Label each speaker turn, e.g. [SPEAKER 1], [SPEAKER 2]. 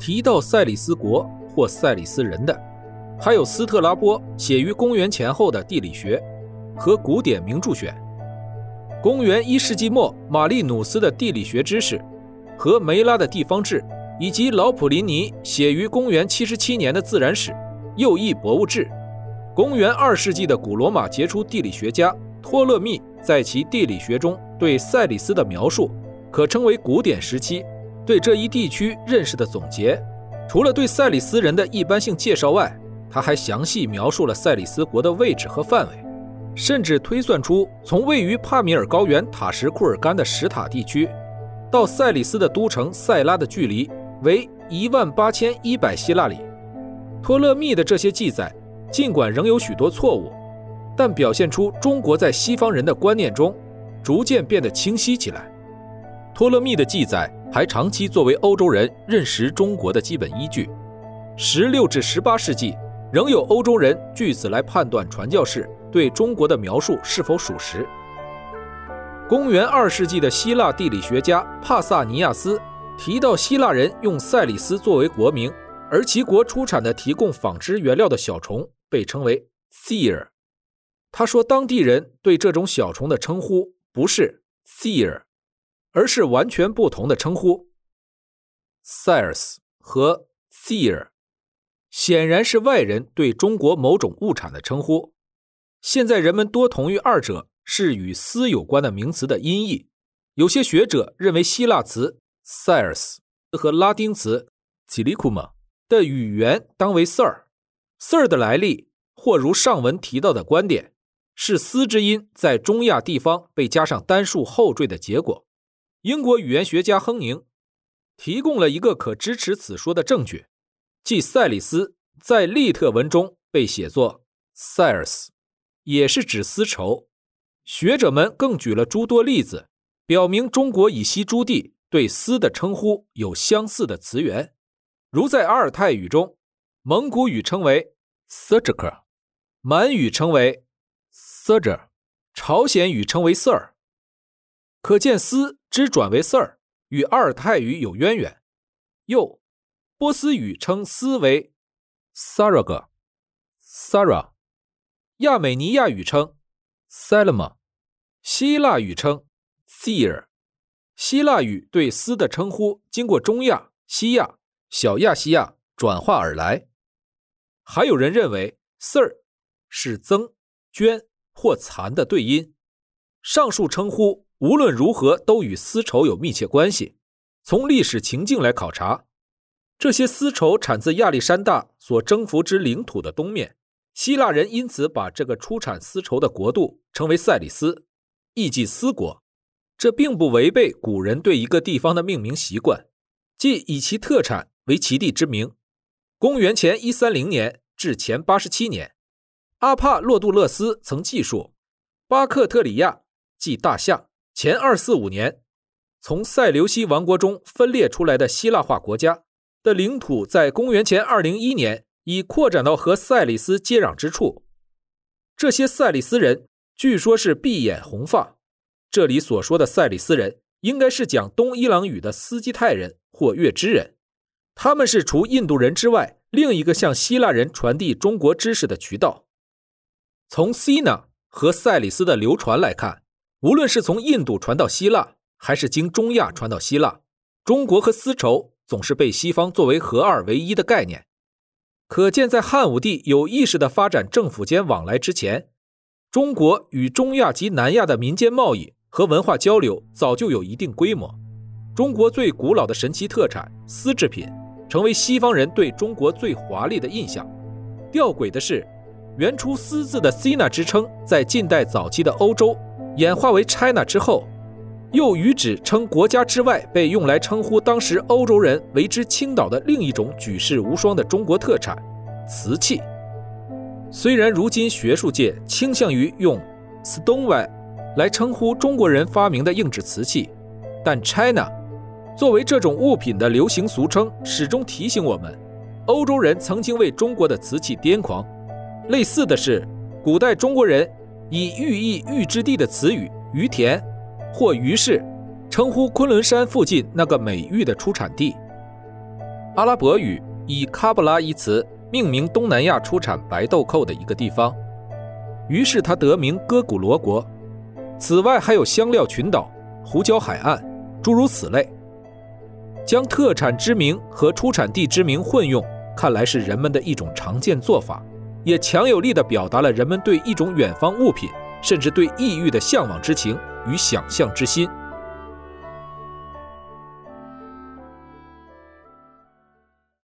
[SPEAKER 1] 提到塞里斯国或塞里斯人的，还有斯特拉波写于公元前后的地理学和古典名著选，公元1世纪末马利努斯的地理学知识和梅拉的地方志，以及老普林尼写于公元77年的自然史、右翼博物志。公元2世纪的古罗马杰出地理学家托勒密在其地理学中对塞里斯的描述，可称为古典时期对这一地区认识的总结。除了对塞里斯人的一般性介绍外，他还详细描述了塞里斯国的位置和范围，甚至推算出从位于帕米尔高原塔什库尔干的什塔地区到塞里斯的都城塞拉的距离为18100希腊里。托勒密的这些记载尽管仍有许多错误，但表现出中国在西方人的观念中逐渐变得清晰起来。托勒密的记载还长期作为欧洲人认识中国的基本依据。16至18世纪，仍有欧洲人据此来判断传教士对中国的描述是否属实。公元2世纪的希腊地理学家帕萨尼亚斯提到希腊人用塞里斯作为国名，而其国出产的提供纺织原料的小虫被称为 seer。 他说当地人对这种小虫的称呼不是 seer， 而是完全不同的称呼 seers 和 seer， 显然是外人对中国某种物产的称呼。现在人们多同意二者是与丝有关的名词的音译，有些学者认为希腊词 seers 和拉丁词 silicum 的语言当为 sir。 的来历或如上文提到的观点，是丝之音在中亚地方被加上单数后缀的结果。英国语言学家亨宁提供了一个可支持此说的证据，即塞里斯在利特文中被写作 seers， 也是指丝绸。学者们更举了诸多例子，表明中国以西诸地对丝的称呼有相似的词源，如在阿尔泰语中，蒙古语称为 Serjik， 满语称为 Serj， 朝鲜语称为 Sir。 可见丝之转为 Sir 与阿尔泰语有渊源。又波斯语称丝为 Sarag， Sara， 亚美尼亚语称 Salama， 希腊语称 Seer。 希腊语对丝的称呼经过中亚、西亚、小亚细亚转化而来。还有人认为 Sir 是曾、捐或蚕的对音。上述称呼无论如何都与丝绸有密切关系。从历史情境来考察，这些丝绸产自亚历山大所征服之领土的东面，希腊人因此把这个出产丝绸的国度称为塞里斯，意即丝国。这并不违背古人对一个地方的命名习惯，即以其特产为其地之名。公元前130年至前87年，阿帕洛杜勒斯曾记述，巴克特里亚即大夏前245年从塞琉西王国中分裂出来的希腊化国家的领土，在公元前201年已扩展到和塞里斯接壤之处。这些塞里斯人据说是碧眼红发，这里所说的塞里斯人应该是讲东伊朗语的斯基泰人或月支人，他们是除印度人之外另一个向希腊人传递中国知识的渠道。从西纳和塞里斯的流传来看，无论是从印度传到希腊，还是经中亚传到希腊，中国和丝绸总是被西方作为合二为一的概念。可见在汉武帝有意识地发展政府间往来之前，中国与中亚及南亚的民间贸易和文化交流早就有一定规模。中国最古老的神奇特产丝制品成为西方人对中国最华丽的印象。吊诡的是，原出丝字的 Sina 之称在近代早期的欧洲演化为 China 之后，又与指称国家之外被用来称呼当时欧洲人为之倾倒的另一种举世无双的中国特产瓷器。虽然如今学术界倾向于用 Stoneware 来称呼中国人发明的硬质瓷器，但 China 作为这种物品的流行俗称，始终提醒我们，欧洲人曾经为中国的瓷器癫狂。类似的是，古代中国人以寓意玉之地的词语于田或于氏称呼昆仑山附近那个美玉的出产地。 阿拉伯语以喀布拉一词命名东南亚出产白豆蔻的一个地方，于是它得名哥古罗国。此外还有香料群岛、胡椒海岸，诸如此类。将特产之名和出产地之名混用，看来是人们的一种常见做法，也强有力地表达了人们对一种远方物品，甚至对异域的向往之情与想象之心。